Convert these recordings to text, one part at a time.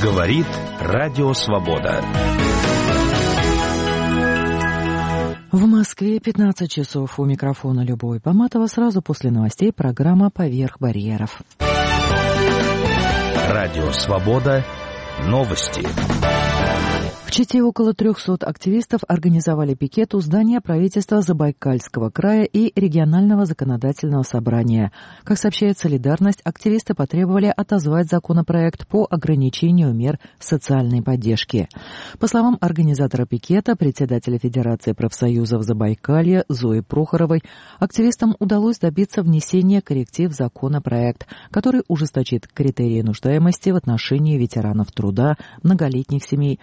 Говорит Радио Свобода. В Москве 15 часов. У микрофона Любовь Поматова. Сразу после новостей программа «Поверх барьеров». Радио Свобода. Новости. В Чите около 300 активистов организовали пикет у здания правительства Забайкальского края и регионального законодательного собрания. Как сообщает «Солидарность», активисты потребовали отозвать законопроект по ограничению мер социальной поддержки. По словам организатора пикета, председателя Федерации профсоюзов Забайкалья Зои Прохоровой, активистам удалось добиться внесения корректив в законопроект, который ужесточит критерии нуждаемости в отношении ветеранов труда, многодетных семей,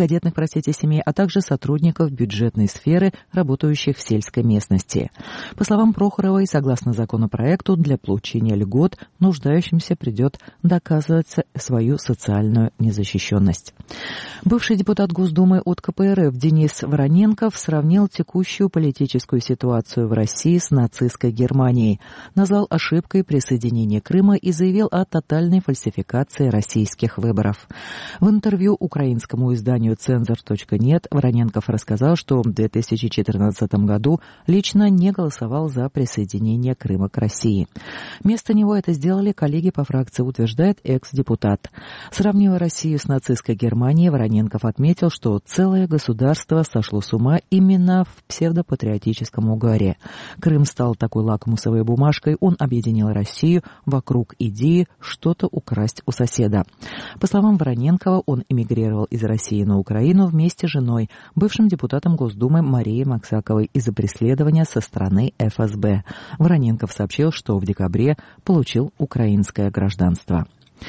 а также сотрудников бюджетной сферы, работающих в сельской местности. По словам Прохоровой, согласно законопроекту, для получения льгот нуждающимся придет доказывать свою социальную незащищенность. Бывший депутат Госдумы от КПРФ Денис Вороненков сравнил текущую политическую ситуацию в России с нацистской Германией, назвал ошибкой присоединение Крыма и заявил о тотальной фальсификации российских выборов. В интервью украинскому изданию «Цензор.нет» Вороненков рассказал, что в 2014 году лично не голосовал за присоединение Крыма к России. Вместо него это сделали коллеги по фракции, утверждает экс-депутат. Сравнивая Россию с нацистской Германией, Вороненков отметил, что целое государство сошло с ума именно в псевдопатриотическом угаре. Крым стал такой лакмусовой бумажкой, он объединил Россию вокруг идеи что-то украсть у соседа. По словам Вороненкова, он эмигрировал из России на Украину вместе с женой, бывшим депутатом Госдумы Марией Максаковой, из-за преследования со стороны ФСБ. Вороненков сообщил, что в декабре получил украинское гражданство.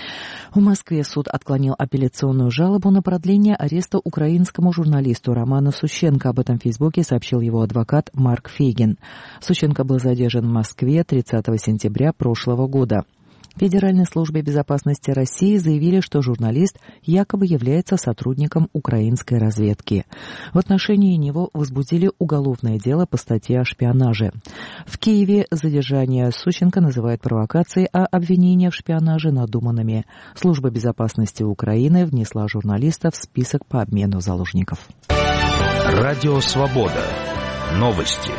В Москве суд отклонил апелляционную жалобу на продление ареста украинскому журналисту Роману Сущенко. Об этом в Фейсбуке сообщил его адвокат Марк Фейгин. Сущенко был задержан в Москве 30 сентября прошлого года. В Федеральной службе безопасности России заявили, что журналист якобы является сотрудником украинской разведки. В отношении него возбудили уголовное дело по статье о шпионаже. В Киеве задержание Сущенко называют провокацией, а обвинения в шпионаже надуманными. Служба безопасности Украины внесла журналиста в список по обмену заложников. Радио Свобода. Новости.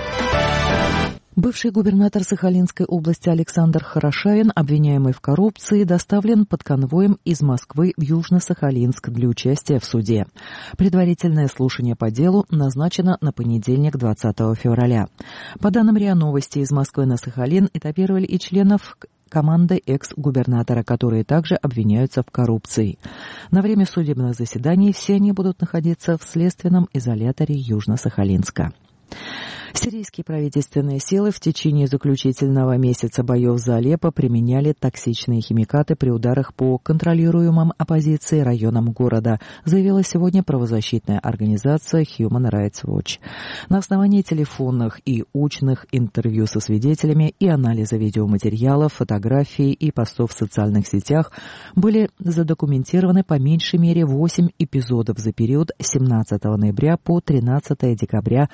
Бывший губернатор Сахалинской области Александр Хорошавин, обвиняемый в коррупции, доставлен под конвоем из Москвы в Южно-Сахалинск для участия в суде. Предварительное слушание по делу назначено на понедельник, 20 февраля. По данным РИА Новости, из Москвы на Сахалин этапировали и членов команды экс-губернатора, которые также обвиняются в коррупции. На время судебных заседаний все они будут находиться в следственном изоляторе Южно-Сахалинска. Сирийские правительственные силы в течение заключительного месяца боев за Алеппо применяли токсичные химикаты при ударах по контролируемым оппозицией районам города, заявила сегодня правозащитная организация Human Rights Watch. На основании телефонных и устных интервью со свидетелями и анализа видеоматериалов, фотографий и постов в социальных сетях были задокументированы по меньшей мере 8 эпизодов за период с 17 ноября по 13 декабря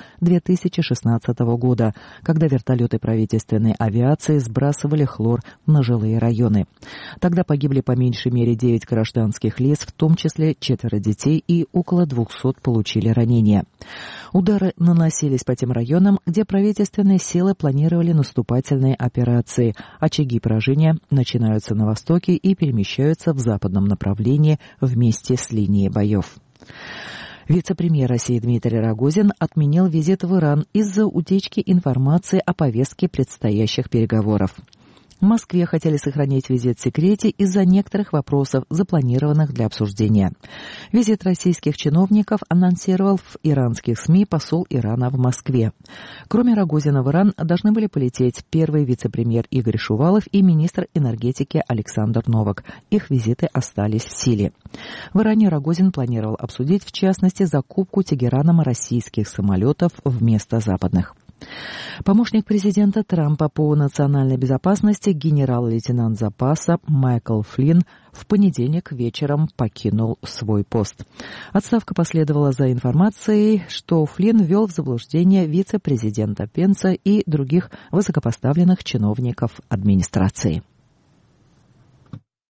2016 года, когда вертолеты правительственной авиации сбрасывали хлор на жилые районы. Тогда погибли по меньшей мере 9 гражданских лиц, в том числе 4 детей, и около 200 получили ранения. Удары наносились по тем районам, где правительственные силы планировали наступательные операции. Очаги поражения начинаются на востоке и перемещаются в западном направлении вместе с линией боев. Вице-премьер России Дмитрий Рогозин отменил визит в Иран из-за утечки информации о повестке предстоящих переговоров. В Москве хотели сохранить визит в секрете из-за некоторых вопросов, запланированных для обсуждения. Визит российских чиновников анонсировал в иранских СМИ посол Ирана в Москве. Кроме Рогозина в Иран должны были полететь первый вице-премьер Игорь Шувалов и министр энергетики Александр Новак. Их визиты остались в силе. В Иране Рогозин планировал обсудить, в частности, закупку Тегераном российских самолетов вместо западных. Помощник президента Трампа по национальной безопасности генерал-лейтенант запаса Майкл Флинн в понедельник вечером покинул свой пост. Отставка последовала за информацией, что Флинн ввел в заблуждение вице-президента Пенса и других высокопоставленных чиновников администрации.